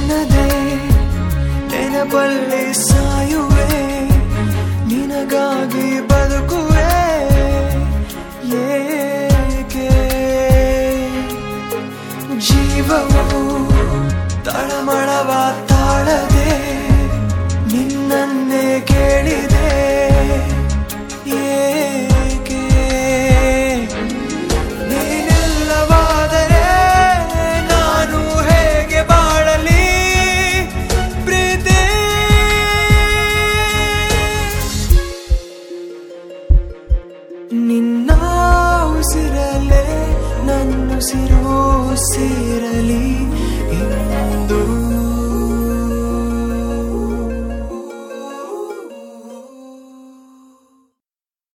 ಕಾಣದೆ ನೆನಪಲ್ಲಿ ಸಾಯುವೆ, ನಿನಗಾಗಿ ಬದುಕುವೆ ಏಕೆ? ಜೀವವು ತಳಮಳವ ತಾಳದೆ ನಿನ್ನನ್ನೇ ಕೇಳಿದೆ ಏಕೆ? ನೀನಿಲ್ಲವಾದರೆ ನಾನು ಹೇಗೆ ಬಾಳಲಿ ಪ್ರೀತಿ? ನಿನ್ನ ಉಸಿರಲ್ಲೇ ನನ್ನುಸಿರು ಸೇರಲಿ ಇಂದು.